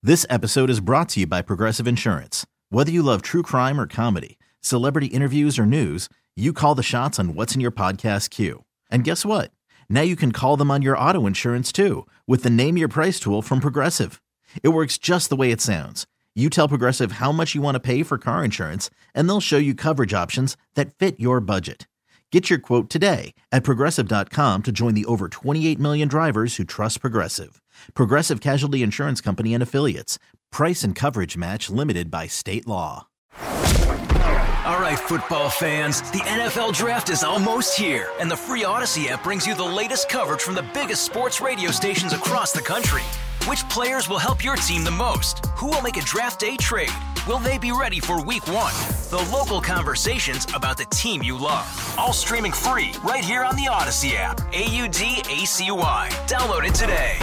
This episode is brought to you by Progressive Insurance. Whether you love true crime or comedy, celebrity interviews or news, you call the shots on what's in your podcast queue. And guess what? Now you can call them on your auto insurance too with the Name Your Price tool from Progressive. It works just the way it sounds. You tell Progressive how much you want to pay for car insurance, and they'll show you coverage options that fit your budget. Get your quote today at Progressive.com to join the over 28 million drivers who trust Progressive. Progressive Casualty Insurance Company and Affiliates. Price and coverage match limited by state law. All right, football fans, the NFL Draft is almost here, and the free Odyssey app brings you the latest coverage from the biggest sports radio stations across the country. Which players will help your team the most? Who will make a draft day trade? Will they be ready for week one? The local conversations about the team you love. All streaming free right here on the Odyssey app. AUDACY. Download it today.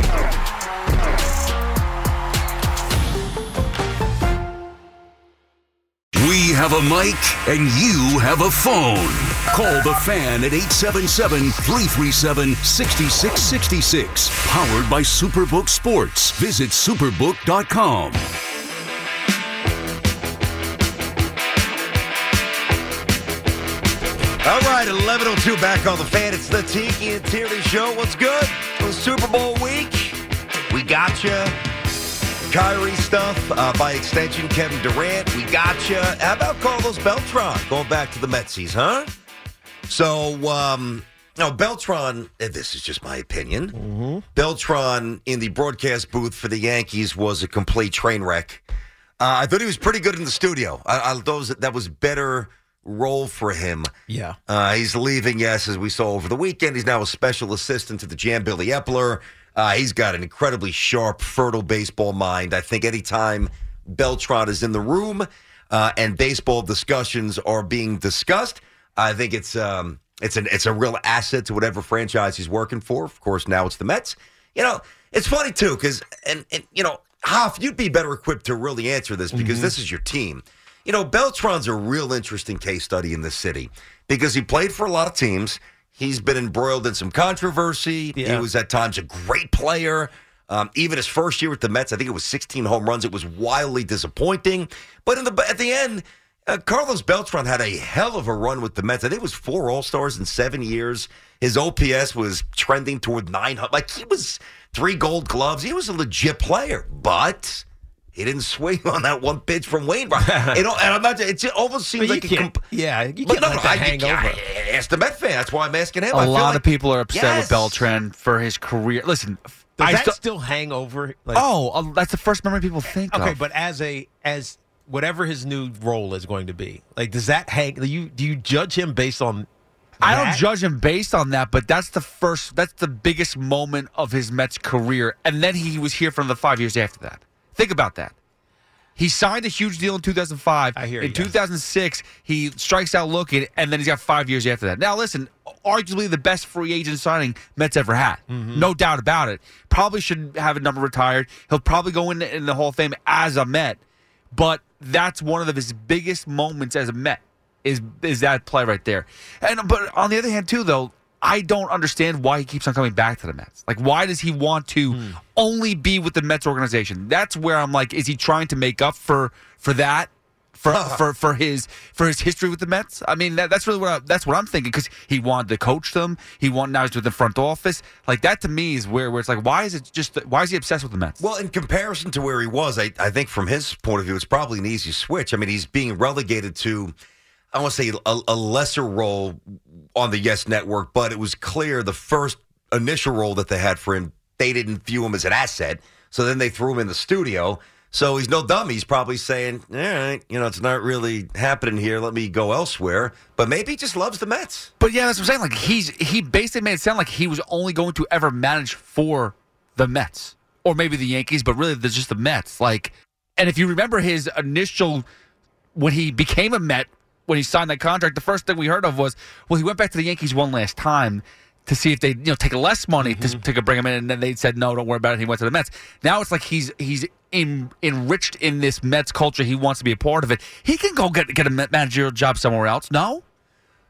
We have a mic and you have a phone. Call the Fan at 877-337-6666. Powered by Superbook Sports. Visit superbook.com. All right, 11:02 back on the Fan. It's the Tiki and Tierney Show. What's good? It was Super Bowl week. We got you. Kyrie stuff, by extension, Kevin Durant, we got you. How about Carlos Beltran going back to the Metsies, huh? So, Beltran, this is just my opinion. Mm-hmm. Beltran in the broadcast booth for the Yankees was a complete train wreck. I thought he was pretty good in the studio. I thought that was better role for him. Yeah. He's leaving, yes, as we saw over the weekend. He's now a special assistant to the Jan Billy Epler. He's got an incredibly sharp, fertile baseball mind. I think anytime Beltran is in the room and baseball discussions are being discussed, I think it's a real asset to whatever franchise he's working for. Of course, now it's the Mets. You know, it's funny, too, because, and Hoff, you'd be better equipped to really answer this because this is your team. You know, Beltran's a real interesting case study in this city because he played for a lot of teams. He's been embroiled in some controversy. Yeah. He was at times a great player. Even his first year with the Mets, I think it was 16 home runs. It was wildly disappointing. But at the end, Carlos Beltran had a hell of a run with the Mets. I think it was 4 All-Stars in 7 years. His OPS was trending toward 900. Like, he was 3 Gold Gloves. He was a legit player. But he didn't swing on that one pitch from Wainwright. And I'm not. It almost seems like you can't let that hang over. Ask the Met fan. That's why I'm asking him. A lot of people are upset with Beltran for his career. Listen, does that still hang over? Like, that's the first memory people think of. Okay, but as whatever his new role is going to be, like, does that hang? Do you judge him based on? I don't judge him based on that, but that's the biggest moment of his Mets career, and then he was here for the 5 years after that. Think about that. He signed a huge deal in 2005. I hear you. In 2006, he strikes out looking, and then he's got 5 years after that. Now, listen, arguably the best free agent signing Mets ever had. Mm-hmm. No doubt about it. Probably should have a number retired. He'll probably go in the Hall of Fame as a Met. But that's one of his biggest moments as a Met, is that play right there. But on the other hand, too, though, I don't understand why he keeps on coming back to the Mets. Like, why does he want to only be with the Mets organization? That's where I'm like, is he trying to make up for that? For his history with the Mets? I mean, that's really what I'm thinking, because he wanted to coach them. Now he's with the front office. Like, that to me is where it's like, why is he obsessed with the Mets? Well, in comparison to where he was, I think from his point of view, it's probably an easy switch. I mean, he's being relegated to, I want to say, a lesser role on the Yes Network, but it was clear the first initial role that they had for him, they didn't view him as an asset, so then they threw him in the studio. So he's no dummy. He's probably saying, all right, it's not really happening here. Let me go elsewhere. But maybe he just loves the Mets. But yeah, that's what I'm saying. Like, he basically made it sound like he was only going to ever manage for the Mets, or maybe the Yankees, but really there's just the Mets. Like, and if you remember his initial, when he became a Met, when he signed that contract, the first thing we heard of was, well, he went back to the Yankees one last time to see if they take less money to bring him in, and then they said, no, don't worry about it. He went to the Mets. Now it's like he's enriched in this Mets culture. He wants to be a part of it. He can go get a managerial job somewhere else. No?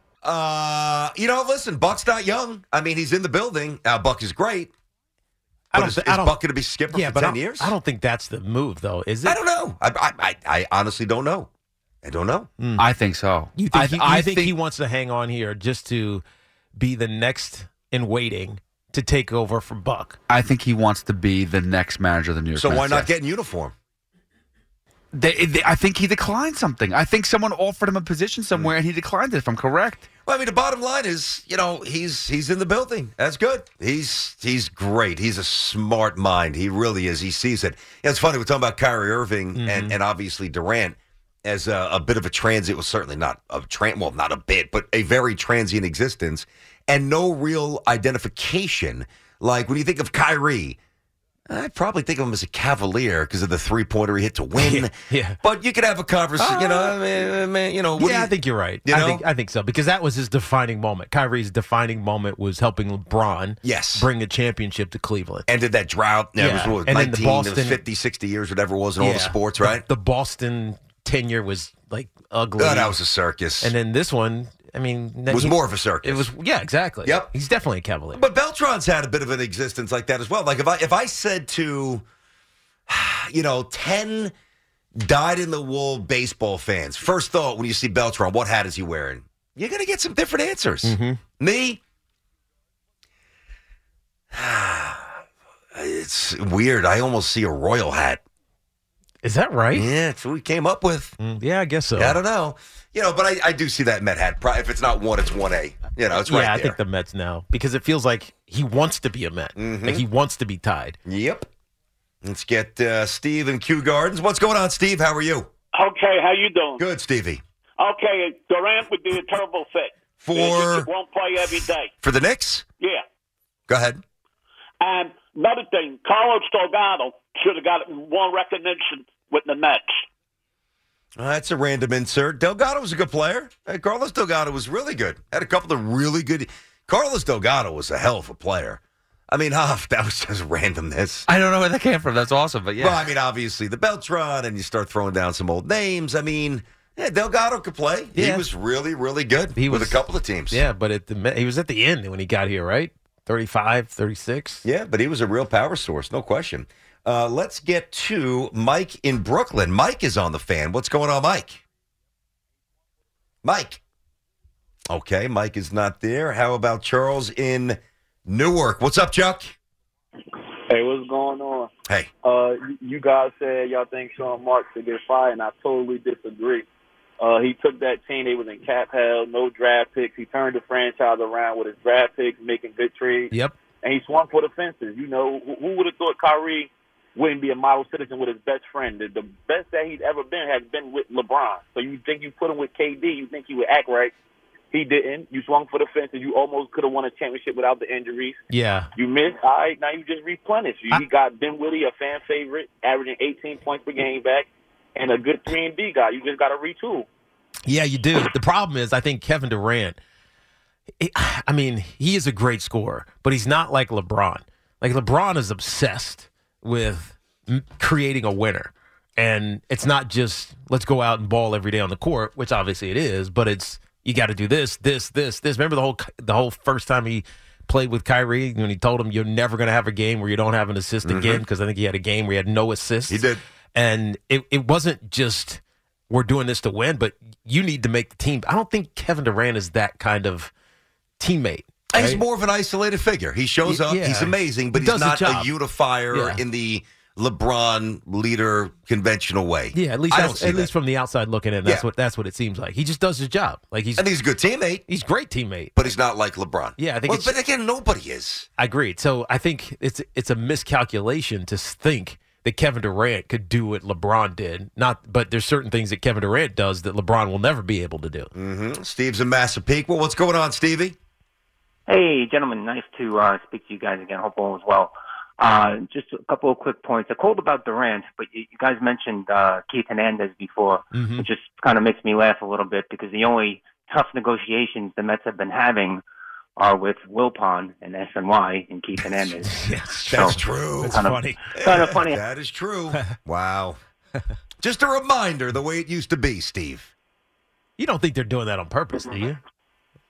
Listen, Buck's not young. I mean, he's in the building. Buck is great. But is Buck going to be skipper for 10 years? I don't think that's the move, though, is it? I don't know. I honestly don't know. I don't know. I think so. You think, think he wants to hang on here just to be the next in waiting to take over from Buck? I think he wants to be the next manager of the New York Mets. So why not get in uniform? I think he declined something. I think someone offered him a position somewhere, and he declined it, if I'm correct. Well, I mean, the bottom line is, he's in the building. That's good. He's great. He's a smart mind. He really is. He sees it. It's funny. We're talking about Kyrie Irving and obviously Durant as a bit of a transient. Well, certainly not not a bit, but a very transient existence and no real identification. Like when you think of Kyrie, I'd probably think of him as a Cavalier because of the three-pointer he hit to win. Yeah. But you could have a conversation, I think you're right. I think so because that was his defining moment. Kyrie's defining moment was helping LeBron bring a championship to Cleveland. Ended that drought. Yeah. It was, and 19, then the Boston, it was 50, 60 years, whatever it was in all the sports, right? The Boston tenure was like ugly. Oh, that was a circus. And then this one, I mean, it was more of a circus. It was, exactly. Yep, he's definitely a Cavalier. But Beltran's had a bit of an existence like that as well. Like if I said to, 10 dyed-in-the-wool baseball fans, first thought when you see Beltran, what hat is he wearing? You're gonna get some different answers. Mm-hmm. Me, it's weird. I almost see a Royal hat. Is that right? Yeah, that's what we came up with. Yeah, I guess so. I don't know. But I do see that Met hat. If it's not one, it's 1A. It's right there. Yeah, I think the Mets now. Because it feels like he wants to be a Met. Mm-hmm. Like he wants to be tied. Yep. Let's get Steve in Kew Gardens. What's going on, Steve? How are you? Okay, how you doing? Good, Stevie. Okay, Durant would be a terrible fit. For? He won't play every day. For the Knicks? Yeah. Go ahead. And another thing, Carlos Delgado should have got more recognition with the Mets. That's a random insert. Delgado was a good player. Carlos Delgado was really good. Had a couple of really good. Carlos Delgado was a hell of a player. I mean, that was just randomness. I don't know where that came from. That's awesome, but yeah. Well, I mean, obviously the Beltran, and you start throwing down some old names. I mean, Delgado could play. Yeah. He was really, really good with a couple of teams. Yeah, but he was at the end when he got here, right? 35, 36. Yeah, but he was a real power source, no question. Let's get to Mike in Brooklyn. Mike is on the Fan. What's going on, Mike? Mike. Okay, Mike is not there. How about Charles in Newark? What's up, Chuck? Hey, what's going on? Hey. You guys said y'all think Sean Marks should get fired, and I totally disagree. He took that team. They was in cap hell, no draft picks. He turned the franchise around with his draft picks, making good trades. Yep. And he swung for the fences. Who would have thought Kyrie wouldn't be a model citizen with his best friend? The best that he's ever been has been with LeBron. So you think you put him with KD, you think he would act right. He didn't. You swung for the fences. You almost could have won a championship without the injuries. Yeah. You missed. All right, now you just replenish. You got Dinwiddie, a fan favorite, averaging 18 points per game back, and a good 3-and-D guy. You just got to retool. Yeah, you do. The problem is I think Kevin Durant, he is a great scorer, but he's not like LeBron. Like LeBron is obsessed with creating a winner. And it's not just let's go out and ball every day on the court, which obviously it is, but it's you got to do this. Remember the whole first time he played with Kyrie when he told him you're never going to have a game where you don't have an assist again, because I think he had a game where he had no assists. He did. And it wasn't just we're doing this to win, but you need to make the team. I don't think Kevin Durant is that kind of teammate. Right? He's more of an isolated figure. He shows up. Yeah. He's amazing, but he's not a unifier in the LeBron leader conventional way. Yeah, at least from the outside looking in, that's what it seems like. He just does his job. Like and he's a good teammate. He's a great teammate, but he's not like LeBron. Yeah, I think. But again, nobody is. Agreed. So I think it's a miscalculation to think that Kevin Durant could do what LeBron did. But there's certain things that Kevin Durant does that LeBron will never be able to do. Mm-hmm. Steve's in Massapequa. Well, what's going on, Stevie? Hey, gentlemen. Nice to speak to you guys again. Hope all is well. Just a couple of quick points. I called about Durant, but you guys mentioned Keith Hernandez before, which just kind of makes me laugh a little bit because the only tough negotiations the Mets have been having are with Wilpon and SNY and Keith Hernandez. Yes, that's true. That's funny. Kind of funny. That is true. Wow. Just a reminder, the way it used to be, Steve. You don't think they're doing that on purpose, do you?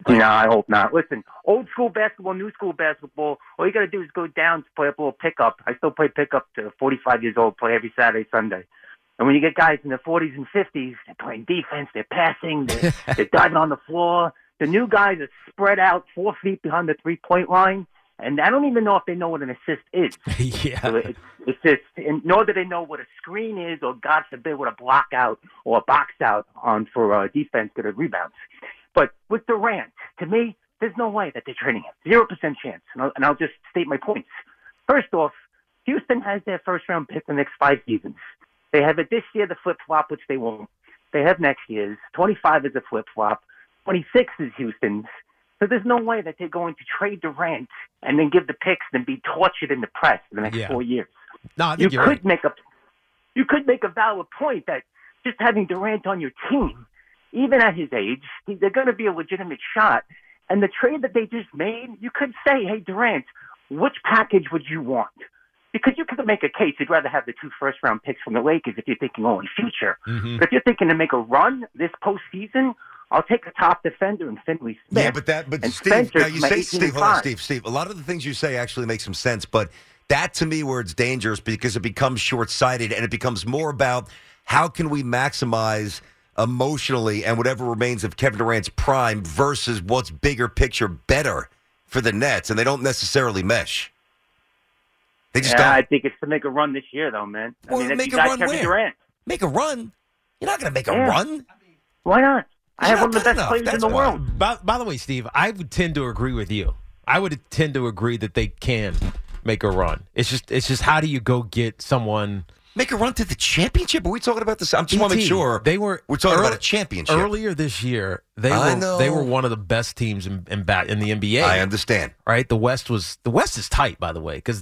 No, I hope not. Listen, old school basketball, new school basketball, all you got to do is go down to play up a little pickup. I still play pickup to 45 years old, play every Saturday, Sunday. And when you get guys in their 40s and 50s, they're playing defense, they're passing, they're diving on the floor. The new guys are spread out 4 feet behind the three-point line, and I don't even know if they know what an assist is. Yeah. So it's just, and nor do they know what a screen is, or God forbid, what a block out or a box out on for defense to the rebounds. But with Durant, to me, there's no way that they're trading him. 0% chance. And I'll just state my points. First off, Houston has their first-round pick the next 5 seasons. They have it this year, the flip-flop, which they won't. They have next year's. 25 is a flip-flop. 26 is Houston's. So there's no way that they're going to trade Durant and then give the picks and be tortured in the press for the next 4 years. No, I think you could make a valid point that just having Durant on your team, even at his age, they're going to be a legitimate shot. And the trade that they just made, you could say, hey, Durant, which package would you want? Because you could make a case you'd rather have the 2 first-round picks from the Lakers if you're thinking only future. Mm-hmm. But if you're thinking to make a run this postseason, I'll take a top defender in Finley Smith. Yeah, but Steve, now you say, Steve, a lot of the things you say actually make some sense, but that to me where it's dangerous because it becomes short-sighted and it becomes more about how can we maximize emotionally and whatever remains of Kevin Durant's prime versus what's bigger picture better for the Nets, and they don't necessarily mesh. They just don't. I think it's to make a run this year, though, man. Well, I mean, make you a got run Kevin where? Durant. Make a run? You're not going to make a run. Why not? I have not one of the good best enough. players That's in the why. world. By the way, Steve, I would tend to agree with you. I would tend to agree that they can make a run. It's just how do you go get someone? Make a run to the championship? Are we talking about this? I just want to make sure we're talking about a championship. Earlier this year, they were one of the best teams in the NBA. I understand. Right? The West is tight, by the way, because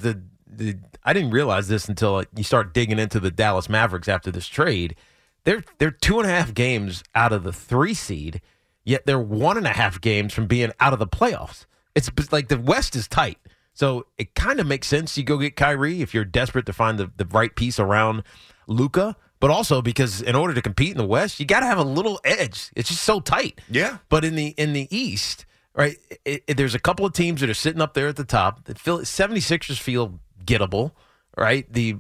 I didn't realize this until you start digging into the Dallas Mavericks after this trade. They're 2.5 games out of the 3 seed, yet they're 1.5 games from being out of the playoffs. It's like the West is tight. So it kind of makes sense you go get Kyrie if you're desperate to find the right piece around Luka, but also because in order to compete in the West, you got to have a little edge. It's just so tight. Yeah. But in the East, right, there's a couple of teams that are sitting up there at the top. The 76ers feel gettable, right? The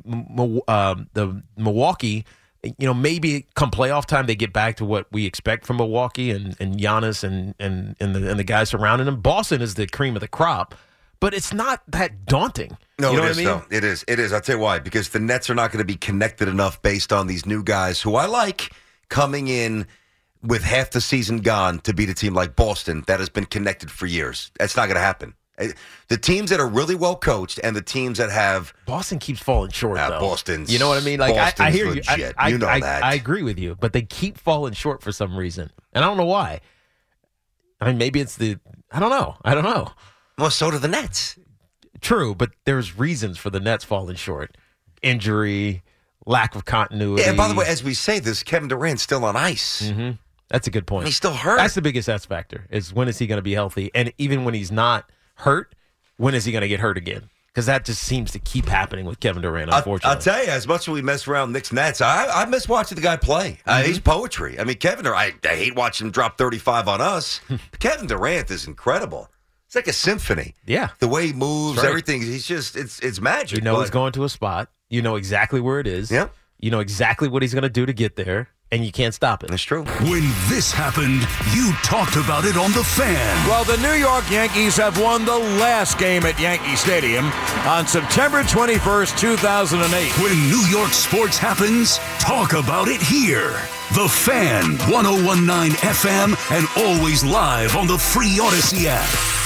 Milwaukee, maybe come playoff time they get back to what we expect from Milwaukee and Giannis and the guys surrounding them. Boston is the cream of the crop. But it's not that daunting. No, you know it what is, I mean? though. It is. It is. I'll tell you why. Because the Nets are not going to be connected enough based on these new guys who I like coming in with half the season gone to beat a team like Boston that has been connected for years. That's not going to happen. The teams that are really well coached and the teams that have Boston keeps falling short, though. Boston's, you know what I mean? Like I hear legit. you. You know that. I agree with you, but they keep falling short for some reason, and I don't know why. I mean, maybe it's I don't know. Well, so do the Nets. True, but there's reasons for the Nets falling short. Injury, lack of continuity. Yeah, and by the way, as we say this, Kevin Durant's still on ice. Mm-hmm. That's a good point. And he's still hurt. That's the biggest X factor, is when is he going to be healthy? And even when he's not hurt, when is he going to get hurt again? Because that just seems to keep happening with Kevin Durant, unfortunately. I'll tell you, as much as we mess around Knicks Nets, I miss watching the guy play. He's poetry. I mean, Kevin Durant, I hate watching him drop 35 on us. Kevin Durant is incredible. It's like a symphony. Yeah. The way he moves, right. Everything. He's just, it's magic. You know he's going to a spot. You know exactly where it is. Yep. You know exactly what he's going to do to get there, and you can't stop it. That's true. When this happened, you talked about it on The Fan. Well, the New York Yankees have won the last game at Yankee Stadium on September 21st, 2008. When New York sports happens, talk about it here. The Fan, 101.9 FM, and always live on the free Odyssey app.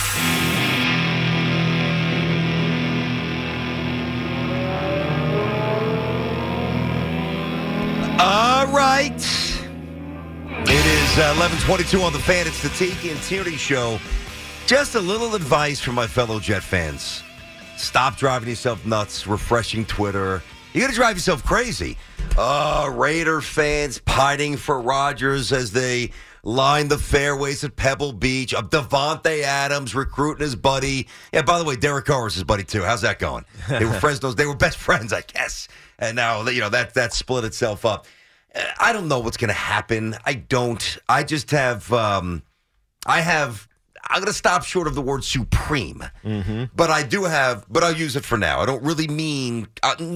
All right. It is 11:22 on The Fan. It's the Tiki and Tierney Show. Just a little advice for my fellow Jet fans. Stop driving yourself nuts, refreshing Twitter. You're going to drive yourself crazy. Raider fans pining for Rodgers as they line the fairways at Pebble Beach. Devontae Adams recruiting his buddy. Yeah, by the way, Derek Carr was his buddy, too. How's that going? They were Fresno's. They were best friends, I guess. And now, that split itself up. I don't know what's going to happen. I don't. I just have I have I'm going to stop short of the word supreme. Mm-hmm. But I'll use it for now. I don't really mean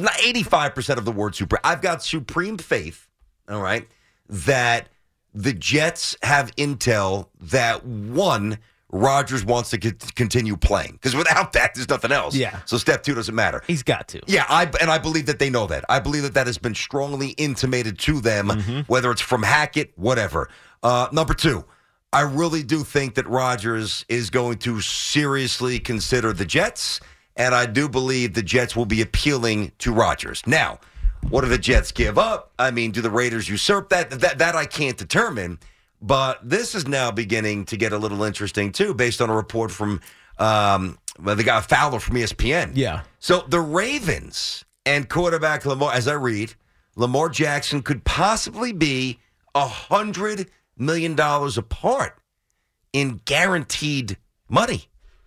85% of the word supreme. I've got supreme faith, all right, that the Jets have intel that, one, Rodgers wants to continue playing. Because without that, there's nothing else. Yeah. So step 2 doesn't matter. He's got to. Yeah, I believe that they know that. I believe that has been strongly intimated to them, whether it's from Hackett, whatever. Number 2, I really do think that Rodgers is going to seriously consider the Jets, and I do believe the Jets will be appealing to Rodgers. Now, what do the Jets give up? I mean, do the Raiders usurp that? That I can't determine. But this is now beginning to get a little interesting, too, based on a report from the guy Fowler from ESPN. Yeah. So the Ravens and quarterback Lamar, as I read, Lamar Jackson could possibly be $100 million apart in guaranteed money.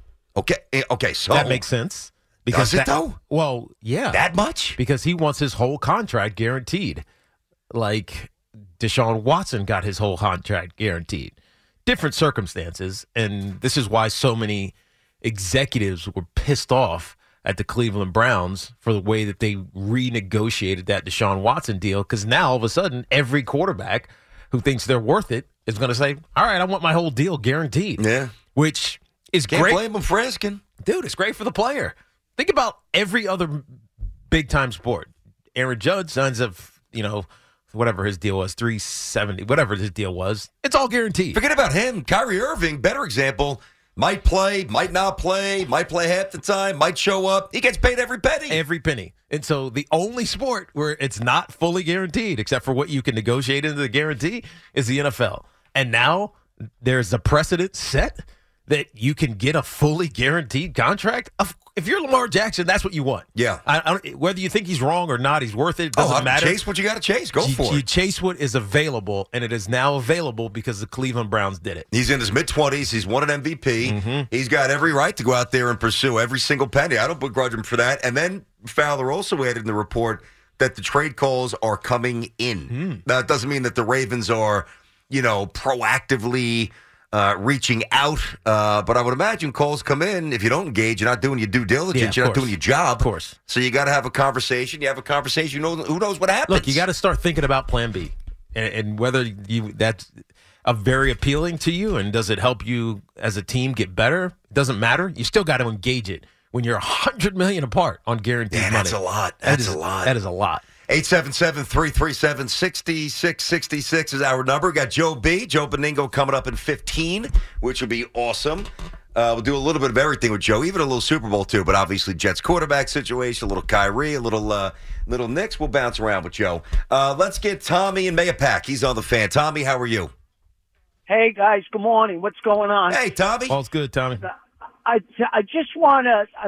Okay, so that makes sense. Because does it, though? Well, yeah. That much? Because he wants his whole contract guaranteed. Like Deshaun Watson got his whole contract guaranteed. Different circumstances, and this is why so many executives were pissed off at the Cleveland Browns for the way that they renegotiated that Deshaun Watson deal, because now all of a sudden every quarterback who thinks they're worth it is going to say, all right, I want my whole deal guaranteed. Yeah. Which is Can't great. blame him for asking. Dude, it's great for the player. Think about every other big-time sport. Aaron Judge signs up, whatever his deal was, $370, whatever his deal was. It's all guaranteed. Forget about him. Kyrie Irving, better example, might play, might not play, might play half the time, might show up. He gets paid every penny. Every penny. And so the only sport where it's not fully guaranteed, except for what you can negotiate into the guarantee, is the NFL. And now there's a precedent set that you can get a fully guaranteed contract. If you're Lamar Jackson, that's what you want. Yeah. Whether you think he's wrong or not, he's worth it. It doesn't matter. Chase what you got to chase. Go for it. You chase what is available, and it is now available because the Cleveland Browns did it. He's in his mid-20s. He's won an MVP. Mm-hmm. He's got every right to go out there and pursue every single penny. I don't begrudge him for that. And then Fowler also added in the report that the trade calls are coming in. Now, it doesn't mean that the Ravens are, proactively reaching out. But I would imagine calls come in. If you don't engage, you're not doing your due diligence. You're not doing your job. Of course. So you got to have a conversation. You have a conversation. Who knows what happens? Look, you got to start thinking about Plan B, and whether that's very appealing to you, and does it help you as a team get better? It doesn't matter. You still got to engage it when you're $100 million apart on guaranteed money. That's a lot. That's a lot. That is a lot. 877-337-6666 is our number. We got Joe Beningo coming up in 15, which will be awesome. We'll do a little bit of everything with Joe, even a little Super Bowl too, but obviously Jets quarterback situation, a little Kyrie, a little Knicks. We'll bounce around with Joe. Let's get Tommy in Mayapack. He's on the Fan. Tommy, how are you? Hey, guys. Good morning. What's going on? Hey, Tommy. All's good, Tommy. I just want to, I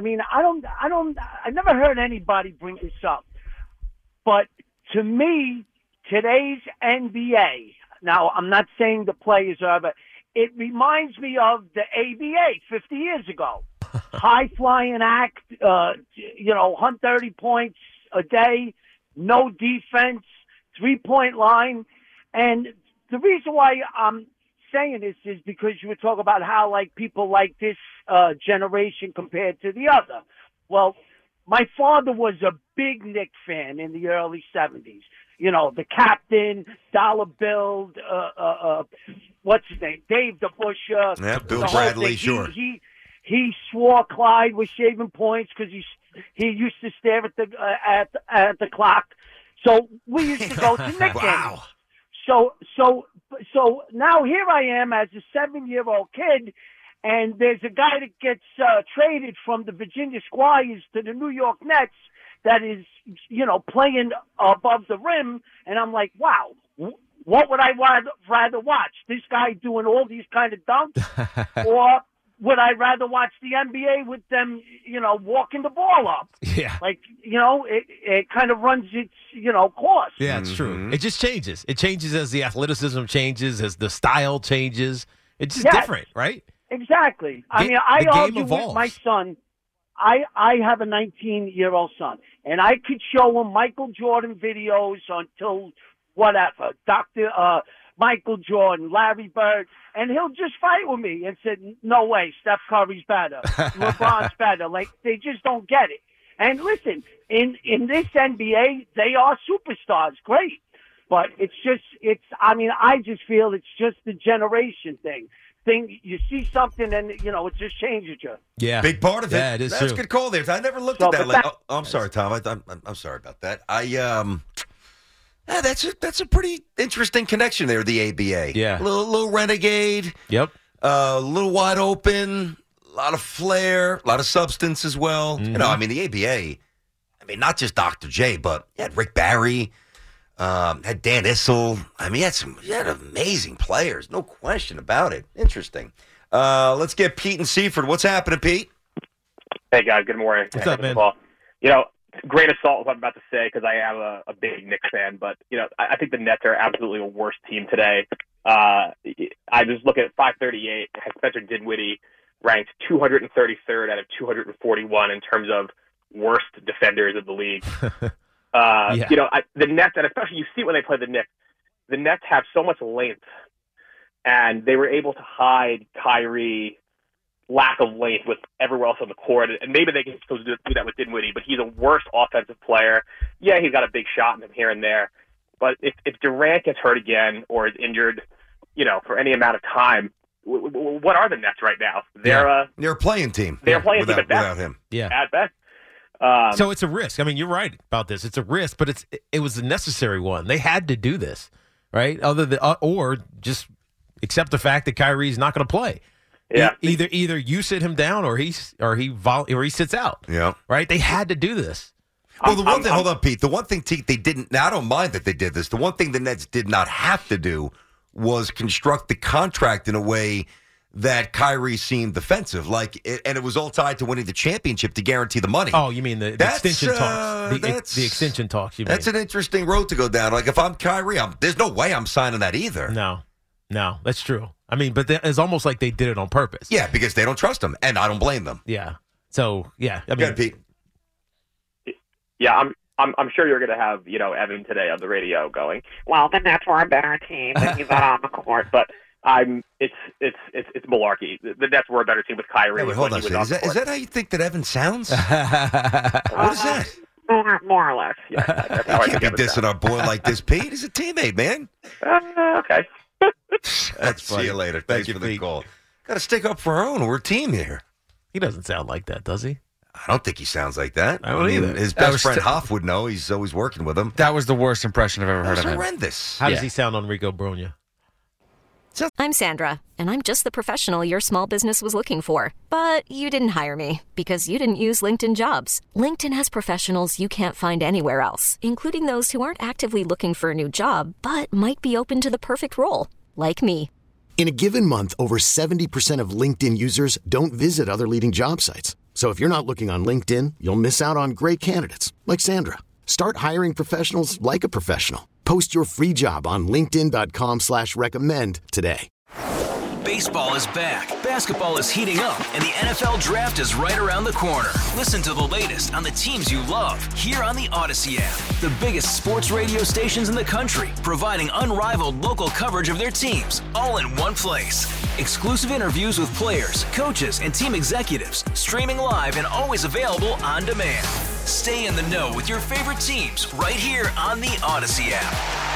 never heard anybody bring this up. But to me, today's NBA, now I'm not saying the players are, but it reminds me of the ABA 50 years ago. High-flying act, 130 points a day, no defense, three-point line. And the reason why I'm saying this is because you were talking about how, people like this generation compared to the other. Well, my father was a big Knicks fan in the early 70s. The captain, Dollar Bill, what's his name? Dave DeBusschere. Yeah, Bill Bradley, sure. He swore Clyde was shaving points because he used to stare at the clock. So we used to go to Knicks games. So now here I am as a 7-year-old kid, and there's a guy that gets traded from the Virginia Squires to the New York Nets that is, playing above the rim. And I'm like, wow, what would I rather watch? This guy doing all these kind of dunks? Or would I rather watch the NBA with them, walking the ball up? Yeah. It kind of runs its, course. Yeah, it's true. It just changes. It changes as the athleticism changes, as the style changes. It's just different, right? Exactly. I argue with my son. I have a 19-year-old son, and I could show him Michael Jordan videos until whatever. Michael Jordan, Larry Bird, and he'll just fight with me and say, no way, Steph Curry's better, LeBron's better. Like, they just don't get it. And listen, in this NBA, they are superstars, great. But I just feel it's just the generation thing. You see something and, it just changes you. Yeah. Big part of it. Yeah, it is That's true. a good call there. I never looked at that. I'm sorry, Tom. I'm sorry about that. That's a pretty interesting connection there, the ABA. Yeah. Little renegade. Yep. A little wide open, a lot of flair, a lot of substance as well. Mm-hmm. The ABA, not just Dr. J, but you had Rick Barry, had Dan Issel. You had amazing players, no question about it. Interesting. Let's get Pete and Seaford. What's happening, Pete? Hey, guys. Good morning. What's up, man? Grain of salt what I'm about to say because I am a big Knicks fan, but I think the Nets are absolutely a worse team today. I was looking at 538. Spencer Dinwiddie ranked 233rd out of 241 in terms of worst defenders of the league. The Nets, and especially you see when they play the Knicks, the Nets have so much length, and they were able to hide Kyrie. Lack of length with everywhere else on the court, and maybe they can still do that with Dinwiddie, but he's a worse offensive player. Yeah, he's got a big shot in him here and there, but if Durant gets hurt again or is injured, for any amount of time, what are the Nets right now? They're a playing team. They're a playing team without him. Yeah, at best. So it's a risk. You're right about this. It's a risk, but it was a necessary one. They had to do this, right? Or just accept the fact that Kyrie's not going to play. Yeah. Either you sit him down or he sits out. Yeah. Right? They had to do this. Well, hold on, Pete. The one thing they didn't. Now, I don't mind that they did this. The one thing the Nets did not have to do was construct the contract in a way that Kyrie seemed defensive. And it was all tied to winning the championship to guarantee the money. Oh, you mean the extension talks? The extension talks. You mean that's an interesting road to go down. If I'm Kyrie, there's no way I'm signing that either. No, that's true. But it's almost like they did it on purpose. Yeah, because they don't trust him, and I don't blame them. Yeah. So yeah, Go ahead, Pete. Yeah, I'm sure you're going to have Evan today on the radio going, well, the Nets were a better team than he's not on the court, but it's malarkey. The Nets were a better team with Kyrie. Wait, hold on a second. Is that how you think that Evan sounds? What is that? More or less. Yeah, that's how I can't think be dissing our boy like this, Pete. He's a teammate, man. Okay. That's funny. See you later. Thanks for the call. Got to stick up for our own. We're a team here. He doesn't sound like that, does he? I don't think he sounds like that. I don't either. His best friend Hoff would know. He's always working with him. That was the worst impression I've ever heard of him. Horrendous. How does he sound on Rico Brogna? I'm Sandra, and I'm just the professional your small business was looking for. But you didn't hire me because you didn't use LinkedIn Jobs. LinkedIn has professionals you can't find anywhere else, including those who aren't actively looking for a new job, but might be open to the perfect role, like me. In a given month, over 70% of LinkedIn users don't visit other leading job sites. So if you're not looking on LinkedIn, you'll miss out on great candidates like Sandra. Start hiring professionals like a professional. Post your free job on linkedin.com/recommend today. Baseball is back, basketball is heating up, and the NFL Draft is right around the corner. Listen to the latest on the teams you love here on the Odyssey app. The biggest sports radio stations in the country, providing unrivaled local coverage of their teams, all in one place. Exclusive interviews with players, coaches, and team executives, streaming live and always available on demand. Stay in the know with your favorite teams right here on the Odyssey app.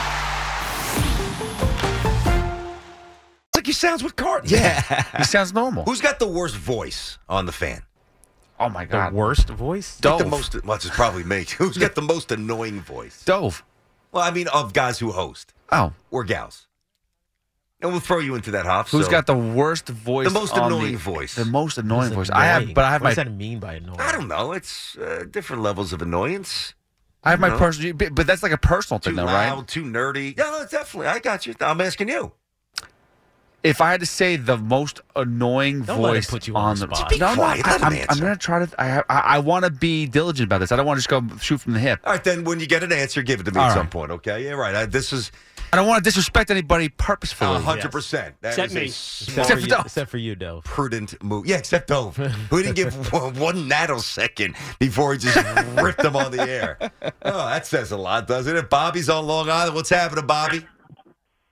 Like he sounds with Carton. Yeah. He sounds normal. Who's got the worst voice on the Fan? Oh, my God. The worst voice? Like it's probably me. Who's got the most annoying voice? Dove. Well, of guys who host. Oh. Or gals. And we'll throw you into that, Hoff. Who's got the worst voice? The most annoying voice. The most annoying voice. What does that mean by annoying? I don't know. It's different levels of annoyance. I have my personal, but that's like a personal thing, too though, loud, right? Too nerdy. Yeah, no, definitely. I got you. I'm asking you. If I had to say the most annoying voice put you on the spot. Be quiet. Let him answer. I'm going to try to. I want to be diligent about this. I don't want to just go shoot from the hip. All right, then when you get an answer, give it to me at some point. Okay? Yeah, right. I don't want to disrespect anybody purposefully. 100%. Except me. Except for you, Dove. Prudent move. Yeah, except Dove, who didn't give one nanosecond before he just ripped them on the air. Oh, that says a lot, doesn't it? Bobby's on Long Island. What's happening, Bobby?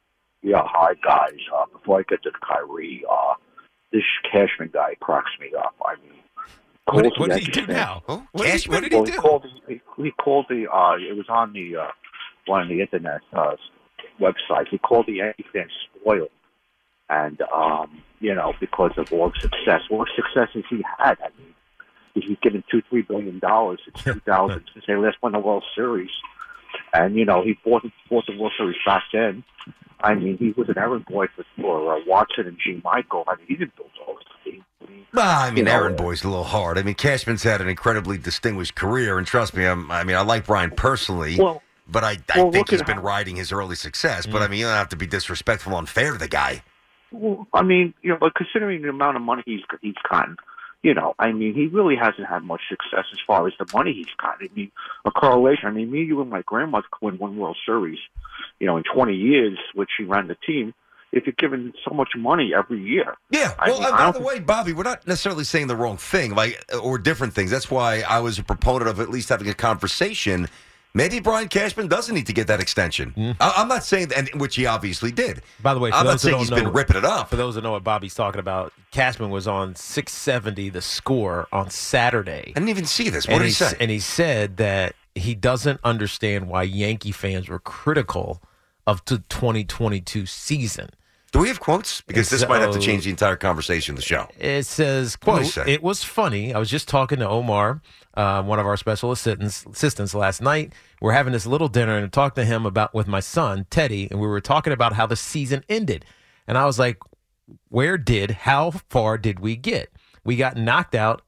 Yeah, hi guys. Before I get to Kyrie, this Cashman guy cracks me up. I mean, what did he do now? What did he do? He called the. It was on the one of the internet websites. He called the Yankee fans spoiled, and because of all the success. What successes he had? I mean, he's given $2-3 billion since 2000 since they last won the World Series, and he bought the World Series back then. I mean, he was an errand boy for Watson and G. Michael. I mean, he didn't build all this team. Errand boy's a little hard. I mean, Cashman's had an incredibly distinguished career, and trust me, I like Brian personally, but I think he's been riding his early success. But I mean, you don't have to be disrespectful, or unfair to the guy. Well, I mean, but considering the amount of money he's gotten, I mean, he really hasn't had much success as far as the money he's gotten. I mean, a correlation. I mean, me, you, and my grandma could win one World Series, in 20 years, which she ran the team. If you're given so much money every year. Yeah. By the way, Bobby, we're not necessarily saying the wrong thing, or different things. That's why I was a proponent of at least having a conversation. Maybe Brian Cashman doesn't need to get that extension. I'm not saying that, which he obviously did. By the way, I'm not saying he's been ripping it up. For those who know what Bobby's talking about, Cashman was on 670 The Score on Saturday. I didn't even see this. What did he say? And he said that he doesn't understand why Yankee fans were critical of the 2022 season. Do we have quotes? Because this might have to change the entire conversation of the show. It says, quote, "It was funny. I was just talking to Omar, one of our special assistants last night. We're having this little dinner and I talked to him with my son, Teddy, and we were talking about how the season ended. And I was like, how far did we get? We got knocked out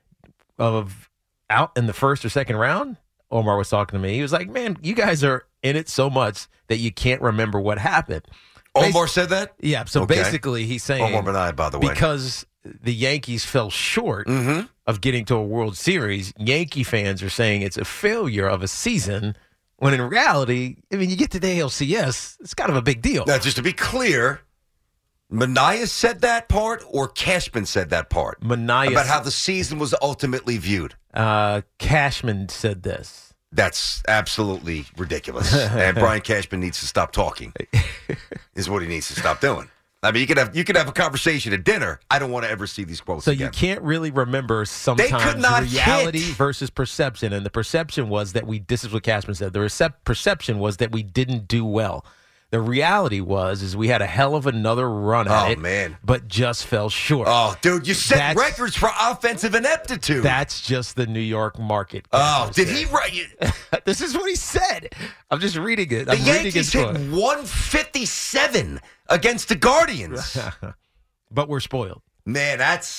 in the first or second round?" Omar was talking to me. He was like, "Man, you guys are in it so much that you can't remember what happened." Omar said that? Yeah. So basically he's saying, Omar Minaya, by the way, because the Yankees fell short of getting to a World Series, Yankee fans are saying it's a failure of a season, when in reality, I mean, you get to the ALCS, it's kind of a big deal. Now, just to be clear, Minaya said that part or Cashman said that part? Minaya. About how the season was ultimately viewed. Cashman said this. That's absolutely ridiculous. And Brian Cashman needs to stop talking, is what he needs to stop doing. I mean, you could have a conversation at dinner. I don't want to ever see these quotes again. So you can't really remember sometimes reality versus perception. And the perception was that this is what Cashman said, the perception was that we didn't do well. The reality is we had a hell of another run at it, but just fell short. Oh, dude, you set records for offensive ineptitude. That's just the New York market. Did he write it? This is what he said. I'm just reading it. The Yankees hit 157 against the Guardians. But we're spoiled. Man,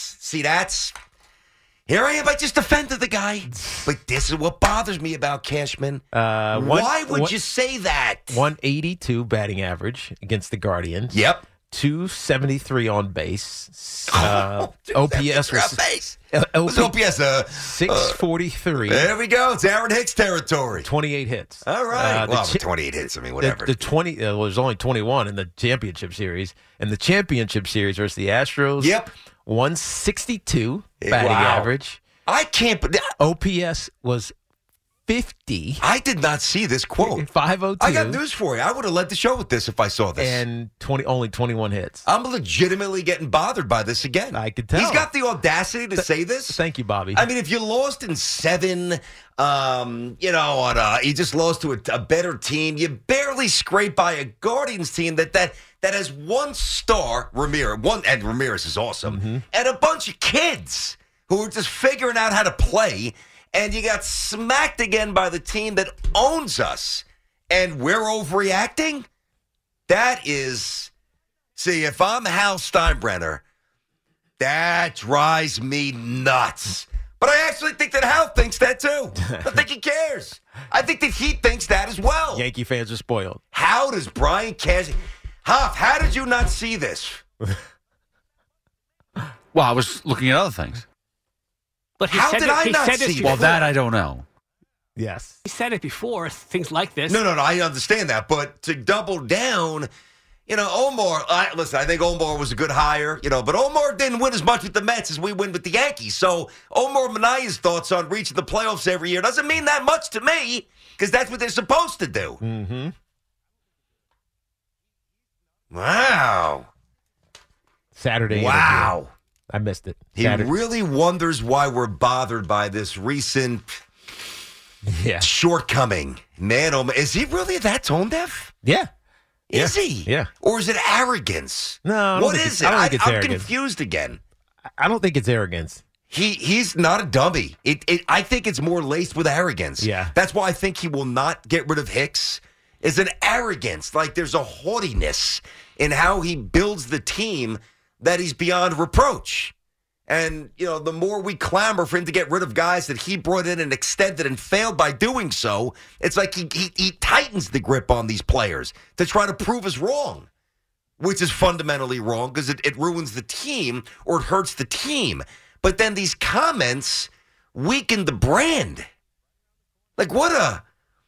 here I am. I just defended the guy. But this is what bothers me about Cashman. Why would you say that? 182 batting average against the Guardians. Yep. 273 on base. OPS was OPS 643. There we go. It's Aaron Hicks territory. 28 hits. All right. 28 hits. I mean, whatever. There's only 21 in the championship series. And the championship series versus the Astros. Yep. 162 batting average. I can't. OPS was 50. I did not see this quote. 502. I got news for you. I would have led the show with this if I saw this. And only 21 hits. I'm legitimately getting bothered by this again. I could tell. He's got the audacity to say this. Thank you, Bobby. I mean, if you lost in 7, you just lost to a better team. You barely scraped by a Guardians team that has one star, Ramirez, and Ramirez is awesome, and a bunch of kids who are just figuring out how to play. And you got smacked again by the team that owns us. And we're overreacting? See, if I'm Hal Steinbrenner, that drives me nuts. But I actually think that Hal thinks that too. I think he cares. I think that he thinks that as well. Yankee fans are spoiled. How does Brian Cashman... Huff, how did you not see this? Well, I was looking at other things. But how did I not see it? Well, that I don't know. Yes. He said it before, things like this. No, I understand that. But to double down, Omar, I think Omar was a good hire, but Omar didn't win as much with the Mets as we win with the Yankees. So Omar Minaya's thoughts on reaching the playoffs every year doesn't mean that much to me because that's what they're supposed to do. Wow. Saturday. Wow. Interview. I missed it. He really wonders why we're bothered by this recent shortcoming. Man, oh man, is he really that tone deaf? Yeah. Is he? Yeah. Or is it arrogance? No. What is it? I don't think it's I'm arrogance. confused again. I don't think it's arrogance. He's not a dummy. I think it's more laced with arrogance. Yeah. That's why I think he will not get rid of Hicks. Is an arrogance. Like there's a haughtiness in how he builds the team that he's beyond reproach. And, you know, the more we clamor for him to get rid of guys that he brought in and extended and failed by doing so, it's like he tightens the grip on these players to try to prove us wrong, which is fundamentally wrong because it ruins the team or it hurts the team. But then these comments weaken the brand. Like what a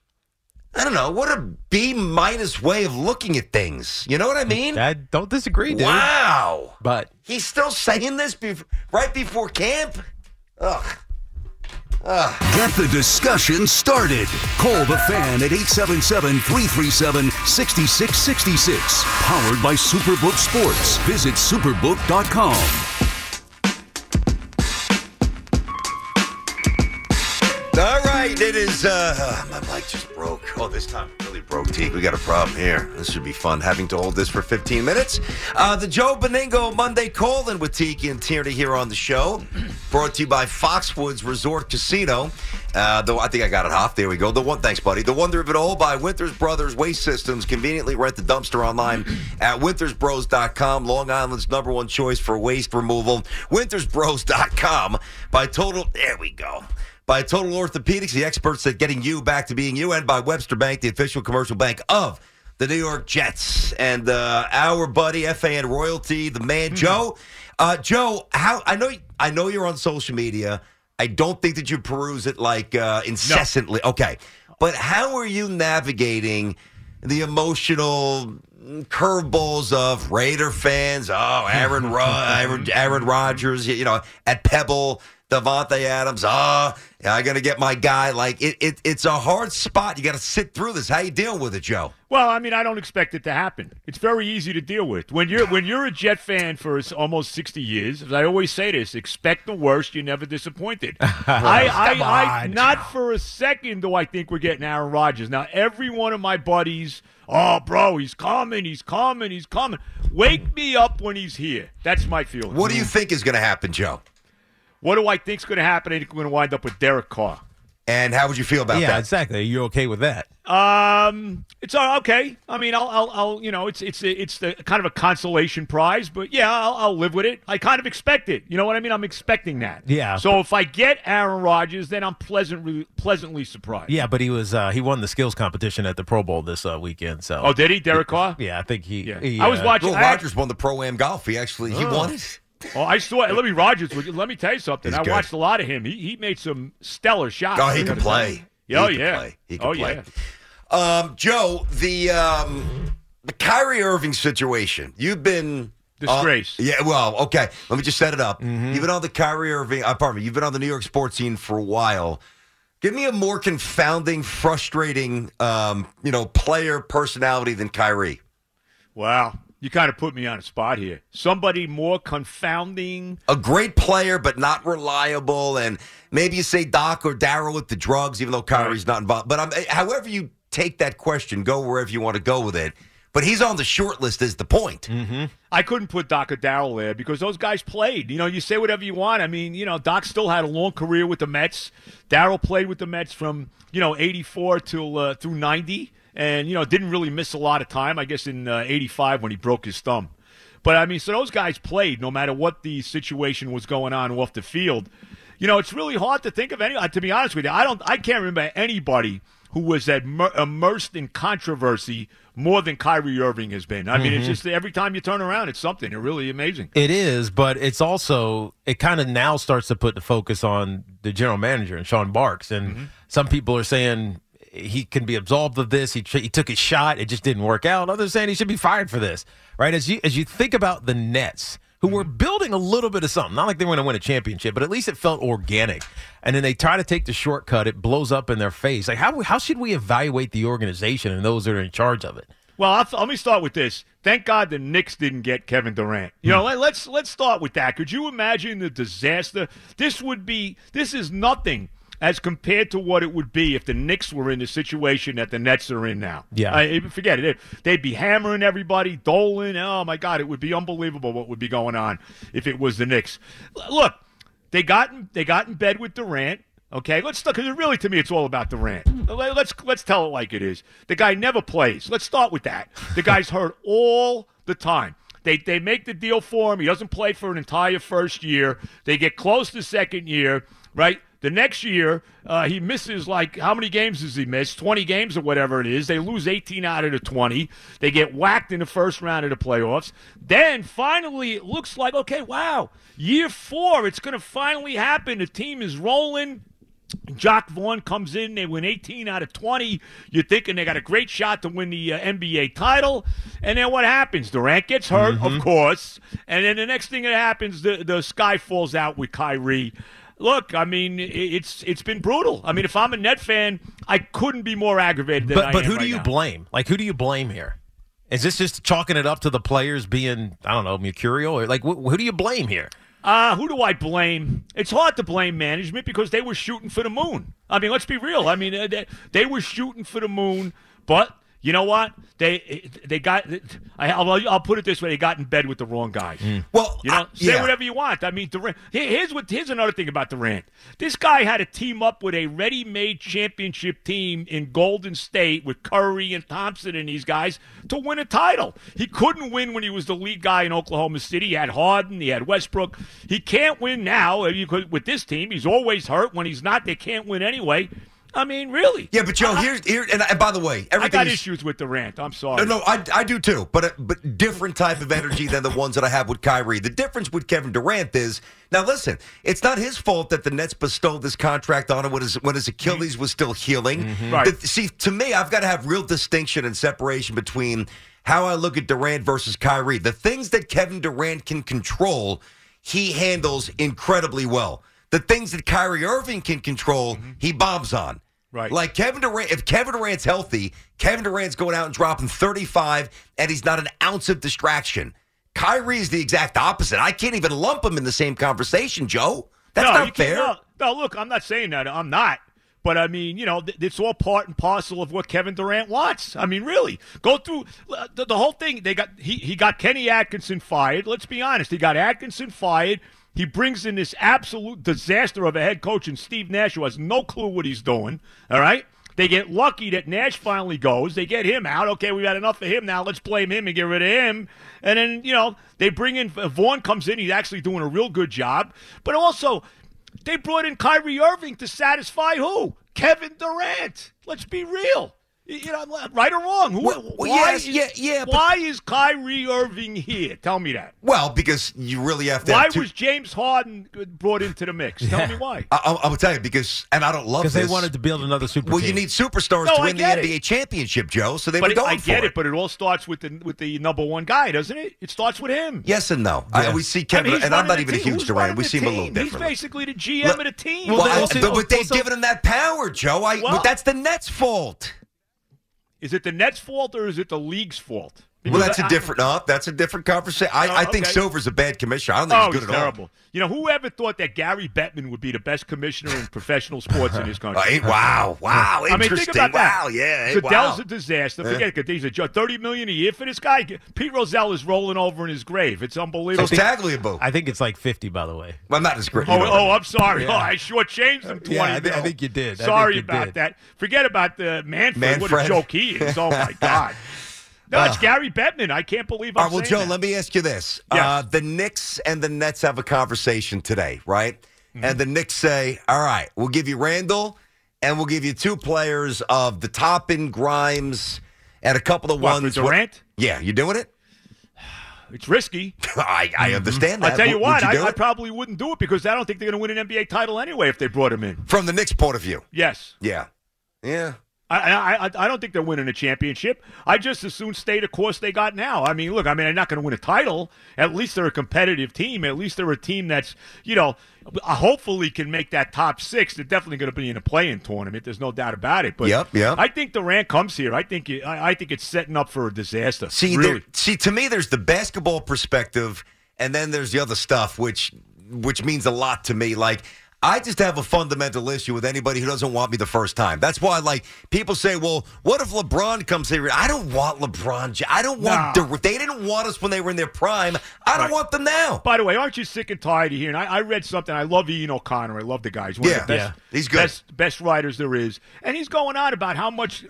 B- way of looking at things. You know what I mean? I don't disagree, dude. Wow. But he's still saying this right before camp? Ugh. Get the discussion started. Call the Fan at 877-337-6666. Powered by Superbook Sports. Visit superbook.com. All right, it is, my mic just broke. Oh, this time it really broke, Teague. We got a problem here. This should be fun, having to hold this for 15 minutes. The Joe Beningo Monday Call-In with Tiki and Tierney here on the show. Brought to you by Foxwoods Resort Casino. Though I think I got it off. There we go. Thanks, buddy. The Wonder of It All by Winters Brothers Waste Systems. Conveniently rent the dumpster online at wintersbros.com. Long Island's #1 choice for waste removal. Wintersbros.com by Total. There we go. By Total Orthopedics, the experts at getting you back to being you, and by Webster Bank, the official commercial bank of the New York Jets. And our buddy, FAN Royalty, the man, Joe. Joe, I know you're on social media. I don't think that you peruse it like incessantly. No. Okay. But how are you navigating the emotional curveballs of Raider fans? Oh, Aaron Rodgers, at Pebble. Devontae Adams, I got to get my guy. Like, it's a hard spot. You got to sit through this. How you dealing with it, Joe? Well, I mean, I don't expect it to happen. It's very easy to deal with. When you're a Jet fan for almost 60 years, as I always say this, expect the worst, you're never disappointed. I not for a second do I think we're getting Aaron Rodgers. Now, every one of my buddies, oh, bro, he's coming. Wake me up when he's here. That's my feeling. What do you think is going to happen, Joe? What do I think is going to happen? I think we're going to wind up with Derek Carr. And how would you feel about that? Yeah, exactly. Are you okay with that? It's okay. I mean, I'll it's the kind of a consolation prize, but yeah, I'll live with it. I kind of expect it. You know what I mean? I'm expecting that. Yeah. So if I get Aaron Rodgers, then I'm pleasantly surprised. Yeah, but he won the skills competition at the Pro Bowl this weekend. So. Oh, did he, Derek Carr? Yeah, I think he. I was watching. Rodgers won the Pro-Am golf. He won it. Oh, I saw. Let me tell you something. I watched a lot of him. He made some stellar shots. Oh, he can play. Oh, yeah. He can play. Joe, the Kyrie Irving situation. You've been disgraced. Yeah. Well, okay. Let me just set it up. Mm-hmm. You've been on the Kyrie Irving. You've been on the New York sports scene for a while. Give me a more confounding, frustrating, player personality than Kyrie. Wow. You kind of put me on a spot here. Somebody more confounding. A great player, but not reliable. And maybe you say Doc or Darryl with the drugs, even though Kyrie's not involved. But however you take that question, go wherever you want to go with it. But he's on the short list is the point. Mm-hmm. I couldn't put Doc or Darryl there because those guys played. You say whatever you want. I mean, Doc still had a long career with the Mets. Darryl played with the Mets from, 84 through 90. And, didn't really miss a lot of time, I guess, in 85 when he broke his thumb. But, so those guys played no matter what the situation was going on off the field. It's really hard to think of any, to be honest with you. I can't remember anybody who was immersed in controversy more than Kyrie Irving has been. I mean, it's just every time you turn around, it's something. It's really amazing. It is, but it's also, it kind of now starts to put the focus on the general manager and Sean Barks. And some people are saying he can be absolved of this. He took his shot. It just didn't work out. Others saying he should be fired for this, right? As you think about the Nets, who were building a little bit of something, not like they were going to win a championship, but at least it felt organic. And then they try to take the shortcut. It blows up in their face. Like how should we evaluate the organization and those that are in charge of it? Well, let me start with this. Thank God the Knicks didn't get Kevin Durant. You know, let's start with that. Could you imagine the disaster? This is nothing as compared to what it would be if the Knicks were in the situation that the Nets are in now. Yeah. Forget it. They'd be hammering everybody, Dolan. Oh, my God, it would be unbelievable what would be going on if it was the Knicks. Look, they got in bed with Durant. Okay, let's start, because really, to me, it's all about Durant. Let's tell it like it is. The guy never plays. Let's start with that. The guy's hurt all the time. They make the deal for him. He doesn't play for an entire first year. They get close to second year, right? The next year, he misses, like, how many games does he miss? 20 games or whatever it is. They lose 18 out of the 20. They get whacked in the first round of the playoffs. Then, finally, it looks like, okay, wow, year 4, it's going to finally happen. The team is rolling. Jacques Vaughn comes in. They win 18 out of 20. You're thinking they got a great shot to win the NBA title. And then what happens? Durant gets hurt, of course. And then the next thing that happens, the sky falls out with Kyrie. Look, I mean, it's been brutal. I mean, if I'm a Net fan, I couldn't be more aggravated than I am. But who right do you now. blame? Like, who do you blame here? Is this just chalking it up to the players being, I don't know, mercurial? Or like, who do you blame here? Who do I blame? It's hard to blame management because they were shooting for the moon. I mean, let's be real. I mean, they were shooting for the moon, but you know what? They got. I'll put it this way: they got in bed with the wrong guys. Well, you know, say whatever you want. I mean, Durant. Here's another thing about Durant. This guy had to team up with a ready-made championship team in Golden State with Curry and Thompson and these guys to win a title. He couldn't win when he was the lead guy in Oklahoma City. He had Harden. He had Westbrook. He can't win now with this team. He's always hurt. When he's not, they can't win anyway. I mean, really? Yeah, but Joe, and by the way, I got issues with Durant. I'm sorry. No, I do too, but different type of energy than the ones that I have with Kyrie. The difference with Kevin Durant is, now listen, it's not his fault that the Nets bestowed this contract on him when his Achilles was still healing. Mm-hmm. Right. See, to me, I've got to have real distinction and separation between how I look at Durant versus Kyrie. The things that Kevin Durant can control, he handles incredibly well. The things that Kyrie Irving can control, he bombs on. Right. Like Kevin Durant, if Kevin Durant's healthy, Kevin Durant's going out and dropping 35, and he's not an ounce of distraction. Kyrie's the exact opposite. I can't even lump him in the same conversation, Joe. That's not fair. No, look, I'm not saying that. I'm not. But, I mean, you know, it's all part and parcel of what Kevin Durant wants. I mean, really. Go through the whole thing. He got Kenny Atkinson fired. Let's be honest. He got Atkinson fired. He brings in this absolute disaster of a head coach in Steve Nash, who has no clue what he's doing, all right? They get lucky that Nash finally goes. They get him out. Okay, we've had enough of him now. Let's blame him and get rid of him. And then, you know, they bring in – Vaughn comes in. He's actually doing a real good job. But also, they brought in Kyrie Irving to satisfy who? Kevin Durant. Let's be real. You know, right or wrong? Why is Kyrie Irving here? Tell me that. Well, because you really have to. Why was James Harden brought into the mix? Tell me why. I will tell you because, and I don't love this. Because they wanted to build another super team. team. You need superstars to win the NBA championship, Joe. So they were going for it. I get it, but it all starts with the number one guy, doesn't it? It starts with him. Yes and no. Yeah. We see Kevin, and I'm not even a huge Durant. We see him a little different. He's basically the GM of the team. But they've given him that power, Joe. But that's the Nets' fault. Is it the Nets' fault or is it the league's fault? Well, that's a different conversation. I think Silver's a bad commissioner. I don't think he's good at terrible. all. You know, whoever thought that Gary Bettman would be the best commissioner in professional sports in this country? Wow, I mean, think about that. Wow, yeah. Goodell's a disaster. Forget it. He's a $30 million a year for this guy. Pete Rozelle is rolling over in his grave. It's unbelievable. So Tagliabue. I think it's like 50, by the way. Well, not as great. I'm sorry. Yeah. I shortchanged him 20. Yeah, I think you did. Sorry about that. Forget about the Manfred. What a joke he is. Oh, my God. No, it's Gary Bettman. I can't believe I'm saying Joe, that. let me ask you this. Yes. The Knicks and the Nets have a conversation today, right? Mm-hmm. And the Knicks say, all right, we'll give you Randall, and we'll give you 2 players of the Toppin, Grimes, and a couple of ones. For Durant? Yeah, you doing it? It's risky. I understand that. I'll tell you what, I I probably wouldn't do it because I don't think they're going to win an NBA title anyway if they brought him in. From the Knicks' point of view? Yes. Yeah. I don't think they're winning a championship. I just as soon stay the course they got now. I mean, look, they're not going to win a title. At least they're a competitive team. At least they're a team that's, hopefully can make that top 6. They're definitely going to be in a play-in tournament. There's no doubt about it. But yep. I think Durant comes here. I think it's setting up for a disaster. See, really. To me, there's the basketball perspective, and then there's the other stuff, which means a lot to me. Like, I just have a fundamental issue with anybody who doesn't want me the first time. That's why, people say, well, what if LeBron comes here? I don't want LeBron. I don't want they didn't want us when they were in their prime. I don't want them now. By the way, aren't you sick and tired of hearing? I read something. I love Ian O'Connor. I love the guy. He's one of the best, he's good. Best writers there is. And he's going on about how much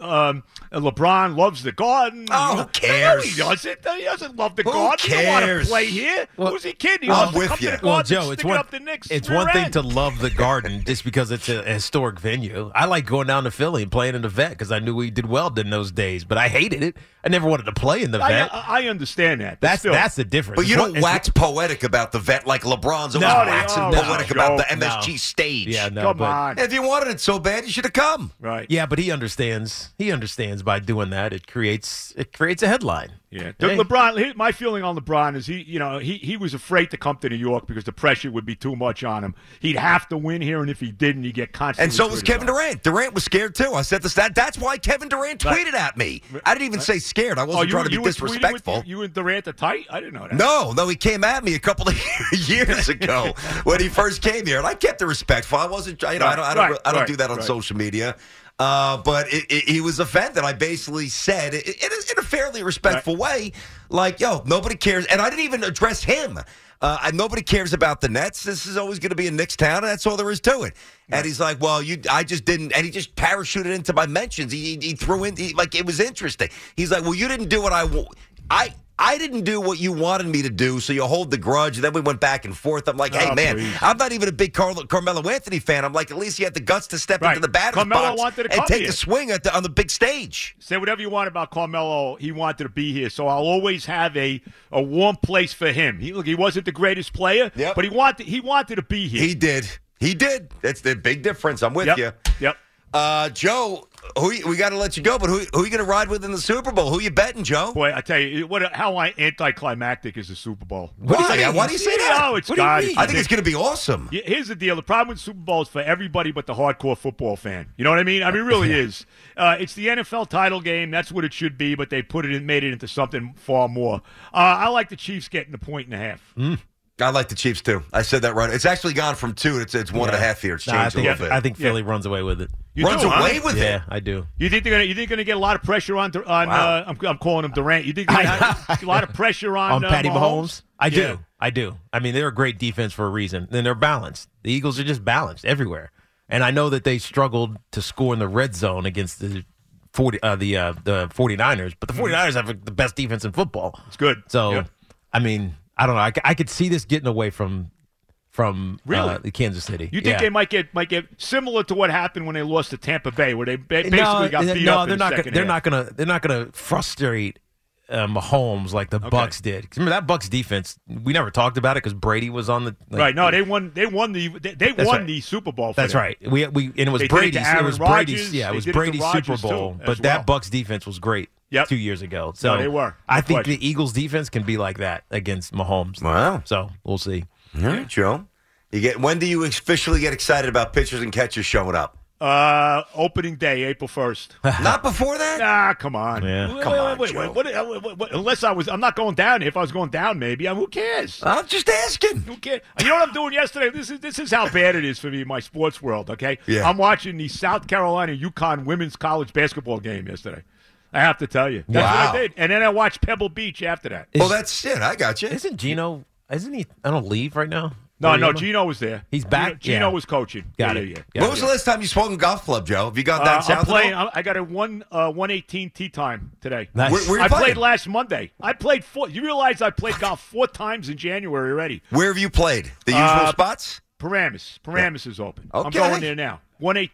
LeBron loves the Garden. Oh, who cares? No, he doesn't. He doesn't love the Who Garden. He don't want to cares? play here. Who's he kidding? He I'm wants to with come you. to the Well, Garden Joe, and it's stick one, it up the Knicks. it's rear one thing end. to love the Garden just because it's a historic venue. I like going down to Philly and playing in the Vet because I knew we did well in those days, but I hated it. I never wanted to play in the Vet. I understand that. That's the difference. But you don't wax poetic about the Vet like LeBron's always waxing poetic about the MSG stage. Yeah, no, Come on. If you wanted it so bad, you should have come. Right. Yeah, but he understands. He understands by doing that, it creates a headline. Yeah, Hey. LeBron. My feeling on LeBron is he was afraid to come to New York because the pressure would be too much on him. He'd have to win here, and if he didn't, he'd get constantly. And so was criticized. Kevin Durant. Durant was scared too. I said this. That's why Kevin Durant tweeted at me. I didn't even say scared. I wasn't trying to be disrespectful. You and Durant are tight? I didn't know that. No, he came at me a couple of years ago when he first came here, and I kept it respectful. I wasn't. I don't do that on social media. But he was offended. I basically said in a fairly respectful way, like, yo, nobody cares. And I didn't even address him. And nobody cares about the Nets. This is always going to be a Knicks town, and that's all there is to it. And he's like, well, I just didn't. And he just parachuted into my mentions. He threw in, it was interesting. He's like, well, you didn't do what I didn't do what you wanted me to do, so you hold the grudge. And then we went back and forth. I'm like, hey, man, please. I'm not even a big Carmelo Anthony fan. I'm like, at least he had the guts to step into the batter's Carmelo box wanted to and come take here. the swing on the big stage. Say whatever you want about Carmelo. He wanted to be here, so I'll always have a warm place for him. He wasn't the greatest player, but he wanted to be here. He did. That's the big difference. I'm with you. Yep. Joe, we got to let you go, but who are you going to ride with in the Super Bowl? Who you betting, Joe? Boy, I tell you, how anticlimactic is the Super Bowl? Why? Why do you say that? Oh, it's What do you God. mean? I think it's going to be awesome. Here's the deal. The problem with Super Bowl is for everybody but the hardcore football fan. You know what I mean? I mean, it really is. It's the NFL title game. That's what it should be, but they made it into something far more. I like the Chiefs getting a 1.5. I like the Chiefs, too. I said that right. It's actually gone from 2. It's 1.5 here. It's changed a little bit. I think Philly runs away with it. Runs away with it? Yeah, I do. You think they're going to get a lot of pressure on I'm calling him Durant. You think they're going to have a lot of pressure on Patty Mahomes? I do. Yeah. I do. I mean, they're a great defense for a reason. And they're balanced. The Eagles are just balanced everywhere. And I know that they struggled to score in the red zone against the 49ers, but the 49ers have the best defense in football. It's good. So, I mean, I don't know. I could see this getting away from Really? Kansas City. You think they might get similar to what happened when they lost to Tampa Bay, where they basically got beat up in the second half? They're not gonna frustrate Mahomes like the Bucs did. Remember that Bucs defense? We never talked about it because Brady was on the right. No, they won the Super Bowl. That's right. We and it was Brady's. It was Brady's. Yeah, it was Brady's Super Bowl. But that Bucs defense was great. 2 years ago. So they were. I think the Eagles defense can be like that against Mahomes. Wow. So we'll see. All right, Joe. When do you officially get excited about pitchers and catchers showing up? Opening day, April 1st. Not before that? Nah, come on. Yeah. Wait. Unless I'm not going down. If I was going down, maybe. Who cares? I'm just asking. Who cares? You know what I'm doing yesterday? This is how bad it is for me in my sports world, okay? Yeah. I'm watching the South Carolina-UConn women's college basketball game yesterday. I have to tell you. That's what I did. And then I watched Pebble Beach after that. Well, that's it. I got you. Isn't he? I don't leave right now. No, Gino was there. He's back? Gino was coaching. Got it. When was the last time you swung a golf club, Joe? Have you gone down south? I'm playing. I got a 118 tee time today. Nice. Where you I playing? played last Monday. I played 4. You realize I played golf 4 times in January already. Where have you played? The usual spots? Paramus is open. Okay. I'm going there now. 118.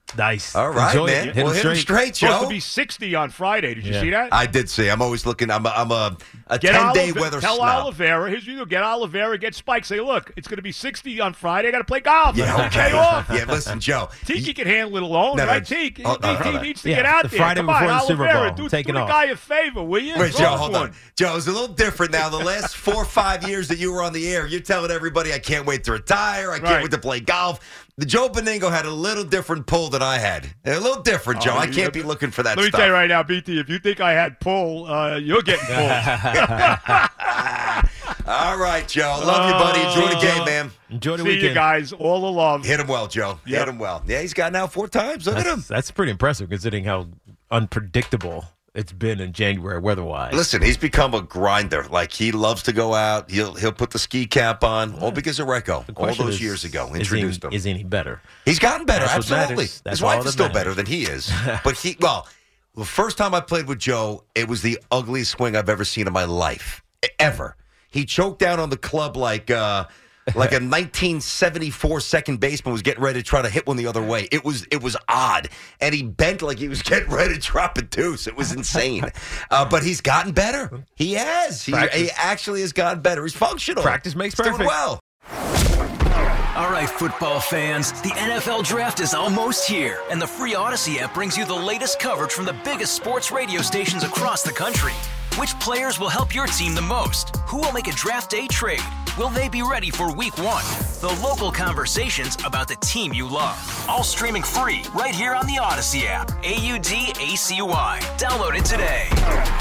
Nice. All right, Enjoy man. it. Hit Well, hit him straight, Joe. Supposed to be 60 on Friday. Did you see that? I did see. I'm always looking. I'm a Get 10-day weather Tell snob. Oliveira. Here's what you do. Get Oliveira, get Spike. Say, look, it's going to be 60 on Friday. I got to play golf. Yeah, okay off. Yeah, listen, Joe. Tiki can handle it alone, No, no, right, Tiki? hold on. He needs to get out the there. Friday Come on, before the Super Oliveira, Bowl. do Taking the off. guy a favor, will you? Wait, Throw Joe, hold one. on. Joe, it's a little different now. The last 4 or 5 years that you were on the air, you're telling everybody I can't wait to retire. I can't wait to play golf. The Joe Beningo had a little different pull than I had. A little different, Joe. I can't be looking for that Let me stuff. tell you right now, BT, if you think I had pull, you're getting pulled. All right, Joe. Love you, buddy. Enjoy the game, man. Enjoy the See weekend. you guys. All the love. Hit him well, Joe. Yep. Hit him well. Yeah, he's got now 4 times. Look at him. That's pretty impressive considering how unpredictable it's been in January weather-wise. Listen, he's become a grinder. Like, he loves to go out. He'll put the ski cap on, all because of Recco. All those years ago, introduced him. Is he any better? He's gotten better, That's what absolutely. matters. That's His wife all is that still matters. better than he is. But the first time I played with Joe, it was the ugliest swing I've ever seen in my life. Ever. He choked down on the club like a 1974 second baseman was getting ready to try to hit one the other way. It was odd. And he bent like he was getting ready to drop a deuce. It was insane. But he's gotten better. He has. He actually has gotten better. He's functional. Practice makes He's perfect. doing well. All right, football fans, the NFL Draft is almost here, and the free Odyssey app brings you the latest coverage from the biggest sports radio stations across the country. Which players will help your team the most? Who will make a draft day trade? Will they be ready for week 1? The local conversations about the team you love. All streaming free right here on the Odyssey app. AUDACY. Download it today.